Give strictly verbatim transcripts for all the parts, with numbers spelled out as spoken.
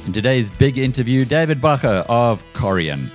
In today's big interview, David Bacher of Corian.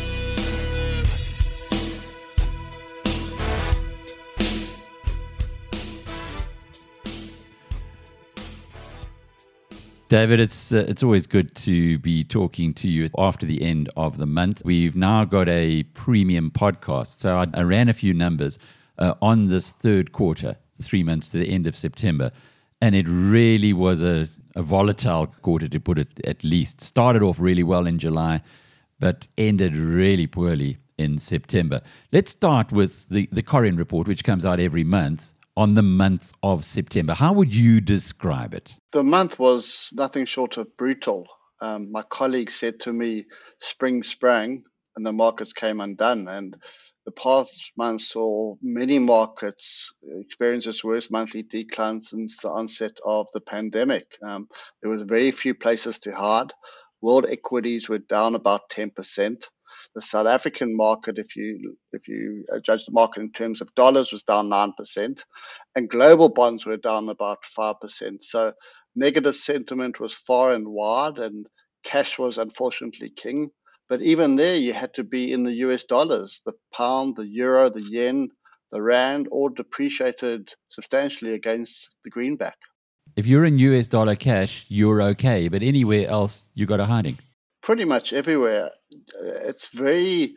David, it's uh, it's always good to be talking to you after the end of the month. We've now got a premium podcast. So I, I ran a few numbers uh, on this third quarter, three months to the end of September, and it really was a, a volatile quarter, to put it at least. Started off really well in July, but ended really poorly in September. Let's start with the, the Corian report, which comes out every month, on the month of September. How would you describe it? The month was nothing short of brutal. Um, my colleague said to me, spring sprang and the markets came undone. And the past month saw many markets experience its worst monthly decline since the onset of the pandemic. Um, there was very few places to hide. World equities were down about ten percent. The South African market, if you if you judge the market in terms of dollars, was down nine percent, and global bonds were down about five percent. So negative sentiment was far and wide, and cash was unfortunately king. But even there, you had to be in the U S dollars. The pound, the euro, the yen, the rand all depreciated substantially against the greenback. If you're in U S dollar cash, you're okay, but anywhere else, you got a hiding. Pretty much everywhere. It's very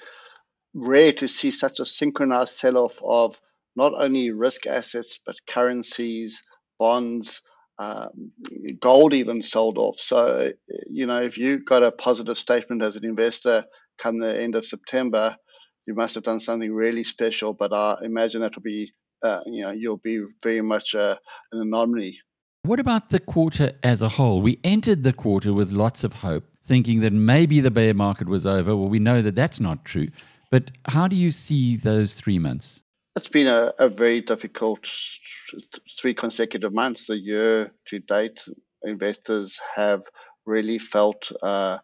rare to see such a synchronized sell-off of not only risk assets, but currencies, bonds, um, gold even sold off. So, you know, if you got a positive statement as an investor come the end of September, you must have done something really special. But I imagine that will be, uh, you know, you'll be very much uh, an anomaly. What about the quarter as a whole? We entered the quarter with lots of hope, thinking that maybe the bear market was over. Well, we know that that's not true. But how do you see those three months? It's been a, a very difficult three consecutive months. The year to date, investors have really felt uh,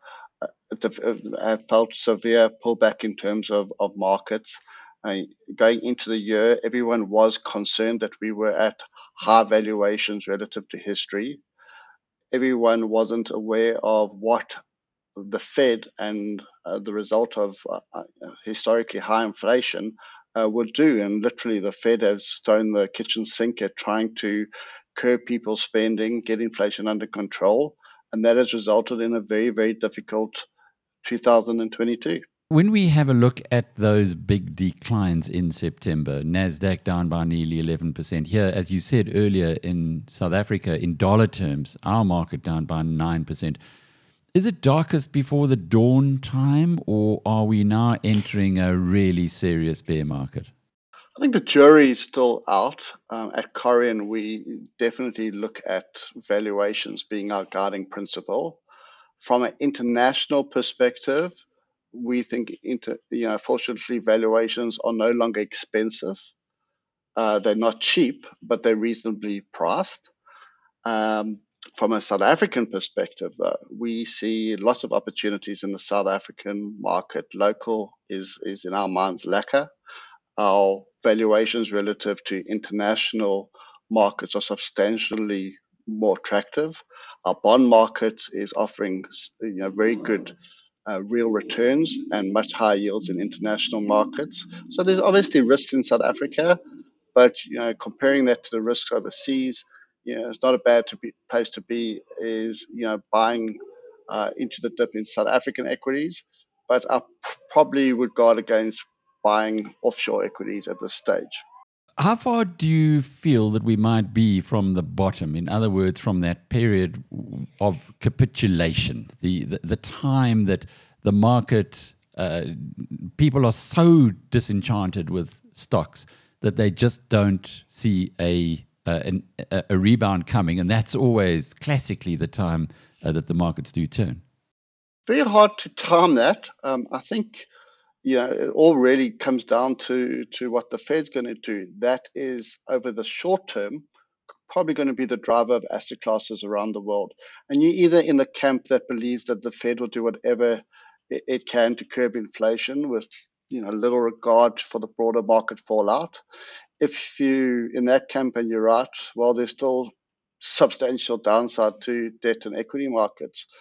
have felt severe pullback in terms of, of markets. Uh, going into the year, everyone was concerned that we were at high valuations relative to history. Everyone wasn't aware of what the Fed and uh, the result of uh, historically high inflation uh, would do. And literally, the Fed has thrown the kitchen sink at trying to curb people's spending, get inflation under control. And that has resulted in a very, very difficult two thousand twenty-two. When we have a look at those big declines in September, NASDAQ down by nearly eleven percent. Here, as you said earlier, in South Africa, in dollar terms, our market down by nine percent. Is it darkest before the dawn time, or are we now entering a really serious bear market? I think the jury is still out. Um, at Corian, we definitely look at valuations being our guiding principle. From an international perspective, we think, inter, you know, fortunately, valuations are no longer expensive. Uh, they're not cheap, but they're reasonably priced. Um, From a South African perspective, though, we see lots of opportunities in the South African market. Local is, is in our minds, lacquer. Our valuations relative to international markets are substantially more attractive. Our bond market is offering, you know, very good uh, real returns and much higher yields in international markets. So there's obviously risks in South Africa, but you know, comparing that to the risks overseas, you know, it's not a bad to be, place to be. Is you know buying uh, into the dip in South African equities, but I p- probably would guard against buying offshore equities at this stage. How far do you feel that we might be from the bottom? In other words, from that period of capitulation, the the, the time that the market, uh, people are so disenchanted with stocks that they just don't see a uh, an, a, a rebound coming, and that's always classically the time uh, that the markets do turn. Very hard to time that. Um, I think you know it all really comes down to to what the Fed's going to do. That is, over the short term, probably going to be the driver of asset classes around the world. And you're either in the camp that believes that the Fed will do whatever it, it can to curb inflation with you know little regard for the broader market fallout. If you in that camp and you're right, well, there's still substantial downside to debt and equity markets.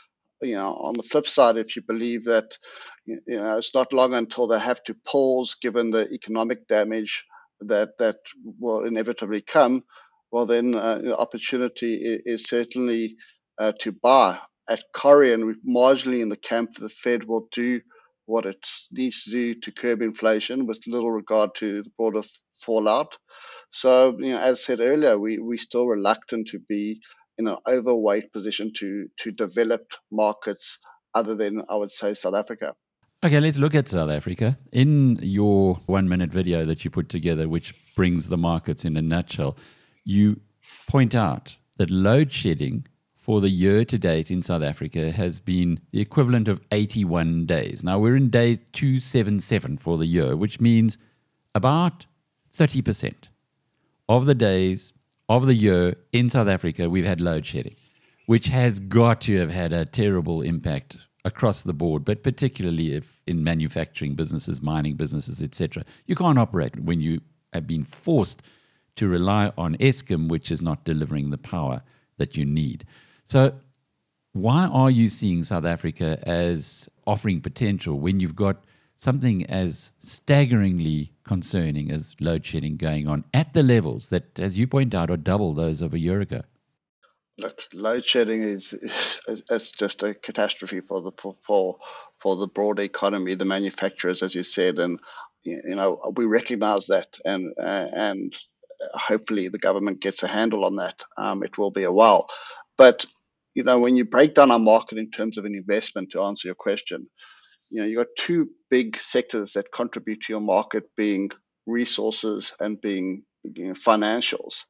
you know, on the flip side, if you believe that, you know, it's not long until they have to pause given the economic damage that that will inevitably come, well, then uh, the opportunity is, is certainly uh, to buy. At Corian, we're marginally in the camp that the Fed will do what it needs to do to curb inflation with little regard to the broader fallout. So, you know, as said earlier, we, we're still reluctant to be in an overweight position to, to developed markets other than, I would say, South Africa. Okay, let's look at South Africa. In your one minute video that you put together, which brings the markets in a nutshell, you point out that load shedding for the year to date in South Africa has been the equivalent of eighty-one days. Now we're in day two seventy-seven for the year, which means about thirty percent of the days of the year in South Africa we've had load shedding, which has got to have had a terrible impact across the board, but particularly if in manufacturing businesses, mining businesses, et cetera. You can't operate when you have been forced to rely on Eskom, which is not delivering the power that you need. So why are you seeing South Africa as offering potential when you've got something as staggeringly concerning as load shedding going on at the levels that, as you point out, are double those of a year ago? Look, load shedding is it's just a catastrophe for the for for the broader economy, the manufacturers, as you said, and you know we recognise that, and and hopefully the government gets a handle on that. Um, it will be a while, but you know when you break down our market in terms of an investment, to answer your question, you know you got two big sectors that contribute to your market, being resources and being you know, financials.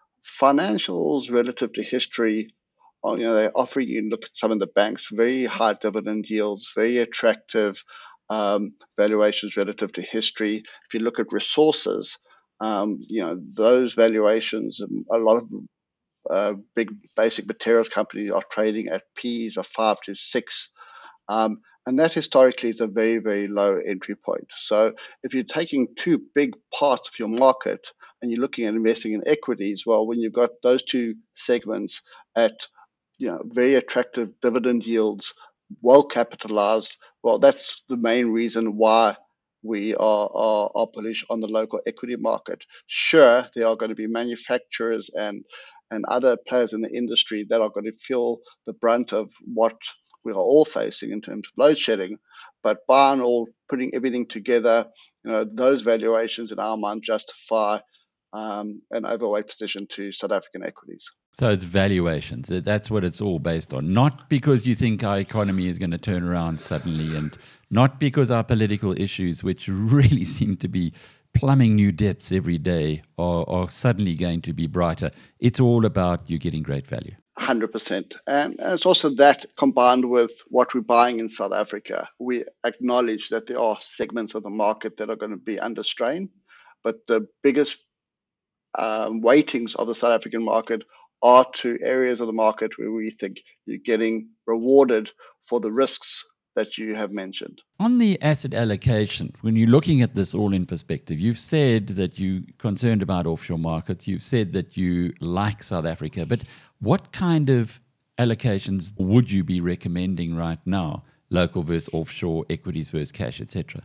Financials relative to history, you know, they offer you look at some of the banks, very high dividend yields, very attractive um, valuations relative to history. If you look at resources, um, you know, those valuations, a lot of uh, big basic materials companies are trading at P Es of five to six. Um, and that historically is a very, very low entry point. So if you're taking two big parts of your market and you're looking at investing in equities, well, when you've got those two segments at you know very attractive dividend yields, well capitalized, well, that's the main reason why we are, are, are bullish on the local equity market. Sure, there are going to be manufacturers and and other players in the industry that are going to feel the brunt of what we are all facing in terms of load shedding, but by and all, putting everything together, you know, those valuations in our mind justify um, an overweight position to South African equities. So it's valuations. That's what it's all based on. Not because you think our economy is going to turn around suddenly, and not because our political issues, which really seem to be plumbing new depths every day, are, are suddenly going to be brighter. It's all about you getting great value. one hundred percent. And it's also that combined with what we're buying in South Africa. We acknowledge that there are segments of the market that are going to be under strain, but the biggest um, weightings of the South African market are to areas of the market where we think you're getting rewarded for the risks that you have mentioned. On the asset allocation, when you're looking at this all in perspective, you've said that you're concerned about offshore markets. You've said that you like South Africa, but what kind of allocations would you be recommending right now? Local versus offshore, equities versus cash, et cetera.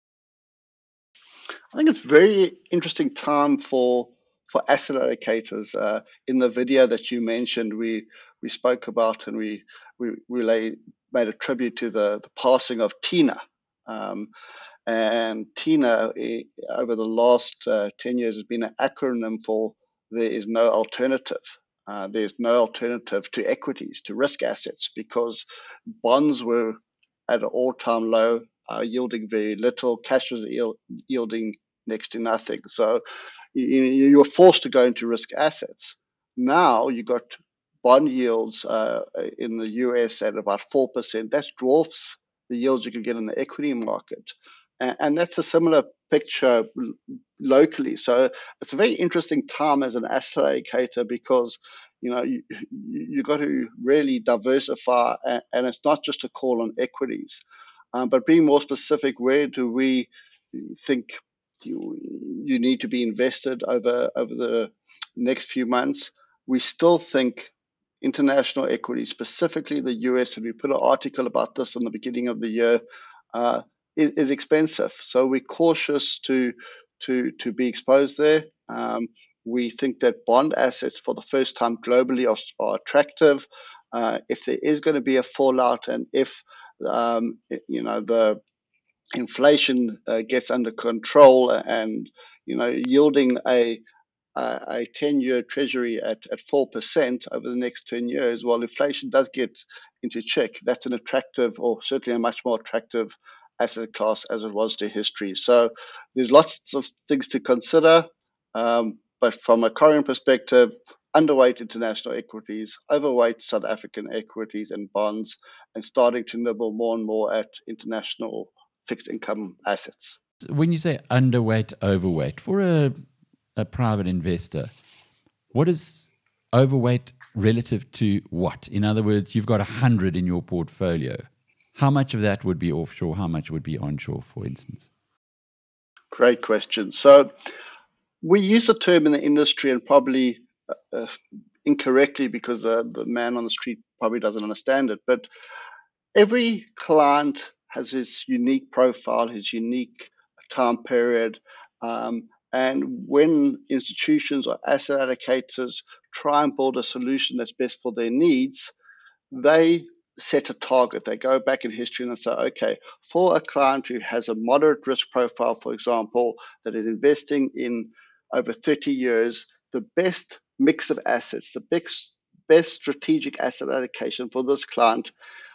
I think it's a very interesting time for for asset allocators. Uh, in the video that you mentioned, we we spoke about and we we, we lay, made a tribute to the, the passing of Tina. Um, and Tina, over the last uh, ten years, has been an acronym for there is no alternative. Uh, there's no alternative to equities, to risk assets, because bonds were at an all-time low, uh, yielding very little. Cash was yield, yielding next to nothing. So you, you're forced to go into risk assets. Now you've got bond yields uh, in the U S at about four percent. That dwarfs the yields you can get in the equity market. And, and that's a similar picture locally. So it's a very interesting time as an asset allocator, because you know you you got to really diversify, and, and it's not just a call on equities, um, but being more specific, where do we think you you need to be invested over over the next few months? We still think international equities, specifically the U S, and we put an article about this in the beginning of the year, uh, is, is expensive. So we're cautious to to to be exposed there. Um, we think that bond assets for the first time globally are, are attractive. Uh, if there is going to be a fallout, and if um, you know the inflation uh, gets under control, and you know yielding a uh, a ten-year treasury at, at four percent over the next ten years, while inflation does get into check, that's an attractive, or certainly a much more attractive asset class as it was to history. So there's lots of things to consider, um, but from a current perspective, underweight international equities, overweight South African equities and bonds, and starting to nibble more and more at international fixed income assets. When you say underweight, overweight, for a, a private investor, what is overweight relative to what? In other words, you've got one hundred in your portfolio. How much of that would be offshore? How much would be onshore, for instance? Great question. So we use a term in the industry, and probably uh, incorrectly, because uh, the man on the street probably doesn't understand it, but every client has his unique profile, his unique time period. Um, and when institutions or asset allocators try and build a solution that's best for their needs, they set a target. They go back in history and they say, okay, for a client who has a moderate risk profile, for example, that is investing in over thirty years, the best mix of assets, the best, best strategic asset allocation for this client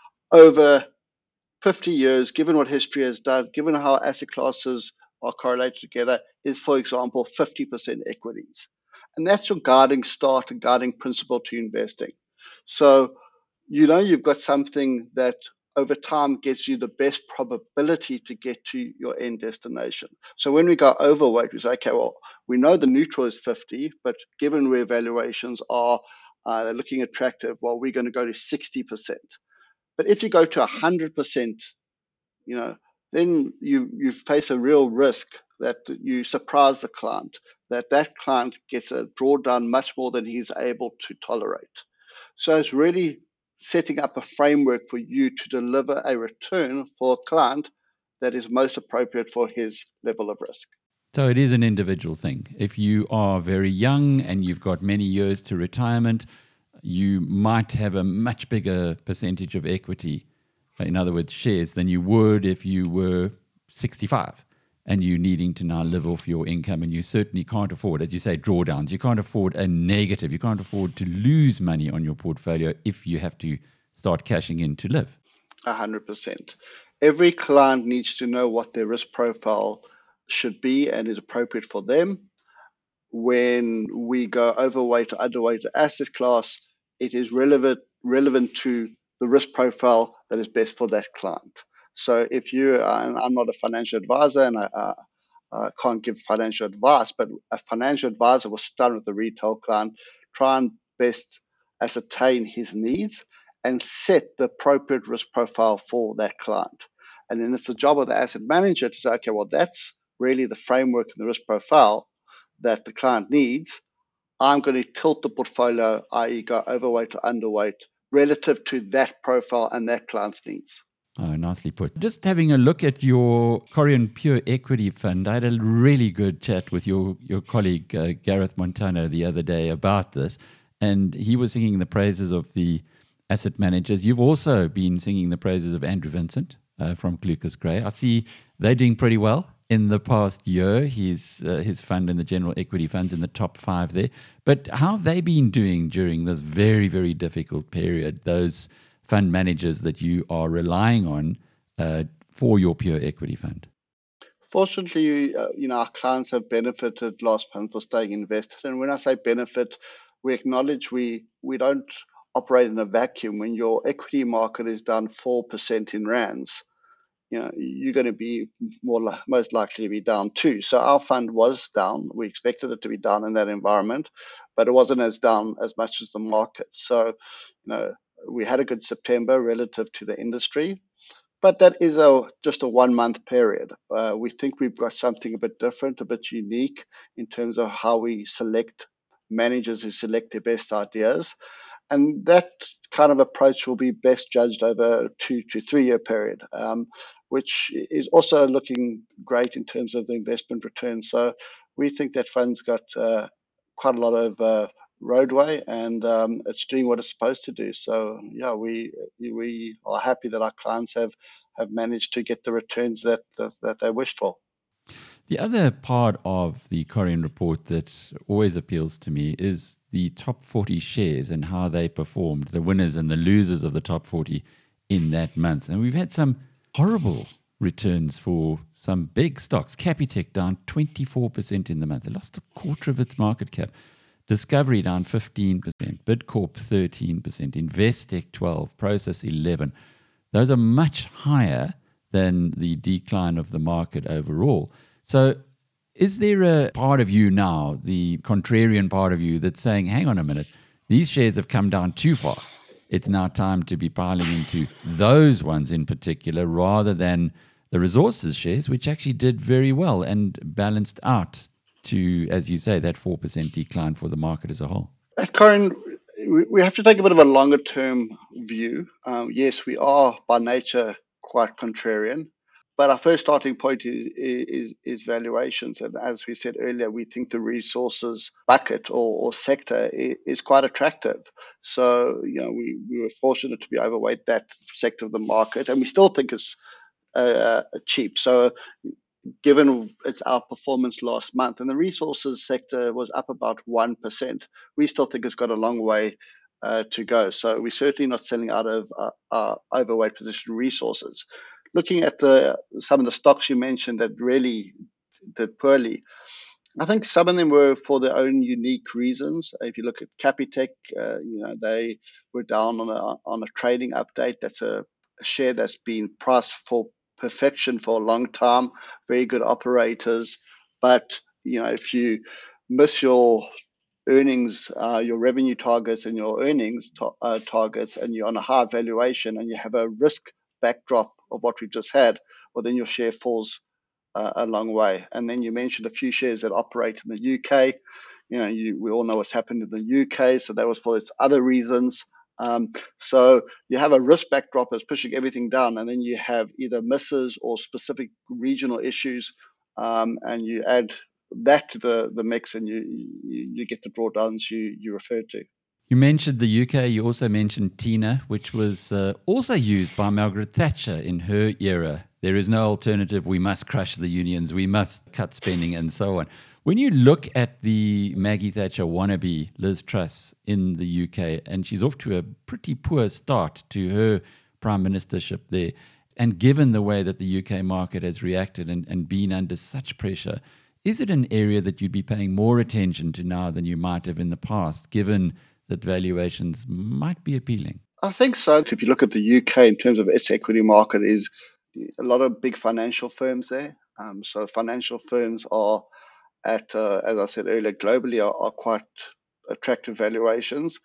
over fifty years, given what history has done, given how asset classes are correlated together, is, for example, fifty percent equities. And that's your guiding start and guiding principle to investing. So, you know, you've got something that over time gets you the best probability to get to your end destination. So when we go overweight, we say, okay, well, we know the neutral is fifty, but given where valuations are, uh, they're looking attractive, well, we're going to go to sixty percent. But if you go to one hundred percent, you know, then you, you face a real risk that you surprise the client, that that client gets a drawdown much more than he's able to tolerate. So it's really setting up a framework for you to deliver a return for a client that is most appropriate for his level of risk. So it is an individual thing. If you are very young and you've got many years to retirement, you might have a much bigger percentage of equity, in other words, shares, than you would if you were sixty-five and you needing to now live off your income. And you certainly can't afford, as you say, drawdowns. You can't afford a negative. You can't afford to lose money on your portfolio if you have to start cashing in to live. one hundred percent. Every client needs to know what their risk profile should be and is appropriate for them. When we go overweight or underweight asset class, it is relevant relevant to the risk profile that is best for that client. So if you, uh, I'm not a financial advisor, and I uh, uh, can't give financial advice, but a financial advisor will start with the retail client, try and best ascertain his needs, and set the appropriate risk profile for that client. And then it's the job of the asset manager to say, okay, well, that's really the framework and the risk profile that the client needs. I'm going to tilt the portfolio, that is go overweight or underweight, relative to that profile and that client's needs. Oh, nicely put. Just having a look at your Corian Pure Equity Fund, I had a really good chat with your, your colleague, uh, Gareth Montano, the other day about this, and he was singing the praises of the asset managers. You've also been singing the praises of Andrew Vincent uh, from Clucas Gray. I see they're doing pretty well. In the past year, his uh, his fund and the general equity funds in the top five there. But how have they been doing during this very, very difficult period, those fund managers that you are relying on uh, for your pure equity fund? Fortunately, uh, you know, our clients have benefited last month for staying invested. And when I say benefit, we acknowledge we, we don't operate in a vacuum. When your equity market is down four percent in rands, you know, you're going to be more li- most likely to be down too. So our fund was down. We expected it to be down in that environment, but it wasn't as down as much as the market. So, you know, we had a good September relative to the industry, but that is a just a one month period. Uh, we think we've got something a bit different, a bit unique in terms of how we select managers who select their best ideas. and that kind of approach will be best judged over a two to three year period, um, which is also looking great in terms of the investment return. So we think that fund's got uh, quite a lot of uh, roadway, and um, it's doing what it's supposed to do. So yeah, we we are happy that our clients have have managed to get the returns that that, that they wished for. The other part of the Corian report that always appeals to me is the top forty shares and how they performed, the winners and the losers of the top forty in that month. And we've had some horrible returns for some big stocks. Capitec down twenty-four percent in the month. They lost a quarter of its market cap. Discovery down fifteen percent. Bidcorp thirteen percent. Investec twelve percent. Prosus eleven percent. Those are much higher than the decline of the market overall. So is there a part of you now, the contrarian part of you, that's saying, hang on a minute, these shares have come down too far. It's now time to be piling into those ones in particular rather than the resources shares, which actually did very well and balanced out to, as you say, that four percent decline for the market as a whole? At Corian, we have to take a bit of a longer term view. Um, yes, we are by nature quite contrarian. But our first starting point is, is, is valuations. And as we said earlier, we think the resources bucket or, or sector is, is quite attractive. So, you know, we, we were fortunate to be overweight that sector of the market, and we still think it's uh, cheap. So given its outperformance last month, and the resources sector was up about one percent, we still think it's got a long way uh, to go. So we're certainly not selling out of uh, our overweight position resources. Looking at the some of the stocks you mentioned that really did poorly, I think some of them were for their own unique reasons. If you look at Capitec, uh, you know, they were down on a on a trading update. That's a, a share that's been priced for perfection for a long time. Very good operators, but you know, if you miss your earnings, uh, your revenue targets, and your earnings to- uh, targets, and you're on a high valuation, and you have a risk backdrop of what we've just had, well, then your share falls uh, a long way. And then you mentioned a few shares that operate in the U K. You know, you, we all know what's happened in the U K, so that was for its other reasons. Um, so you have a risk backdrop that's pushing everything down, and then you have either misses or specific regional issues, um, and you add that to the, the mix, and you, you you get the drawdowns you you referred to. You mentioned the U K. You also mentioned TINA, which was uh, also used by Margaret Thatcher in her era. There is no alternative. We must crush the unions. We must cut spending and so on. When you look at the Maggie Thatcher wannabe Liz Truss in the U K, and she's off to a pretty poor start to her prime ministership there, and given the way that the U K market has reacted and, and been under such pressure, is it an area that you'd be paying more attention to now than you might have in the past, given that valuations might be appealing? I think so. If you look at the U K in terms of its equity market, is a lot of big financial firms there. Um, so financial firms are at, uh, as I said earlier, globally are, are quite attractive valuations.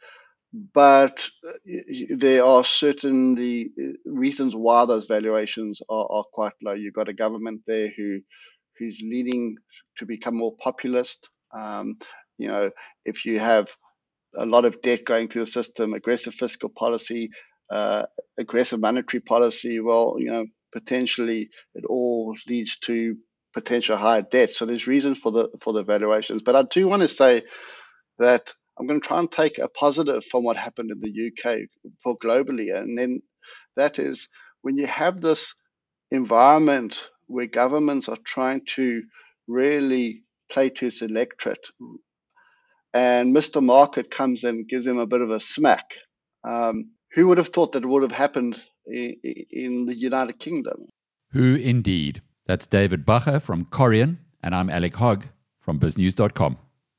But there are certainly reasons why those valuations are, are quite low. You've got a government there who who's leading to become more populist. Um, you know, if you have a lot of debt going through the system, aggressive fiscal policy, uh, aggressive monetary policy, well, you know, potentially it all leads to potential higher debt. So there's reasons for the for the valuations. But I do want to say that I'm going to try and take a positive from what happened in the U K for globally, and then that is when you have this environment where governments are trying to really play to its electorate, and Mister Market comes in and gives them a bit of a smack. Um, who would have thought that it would have happened in, in the United Kingdom? Who indeed? That's David Bacher from Corian, and I'm Alec Hogg from BizNews dot com.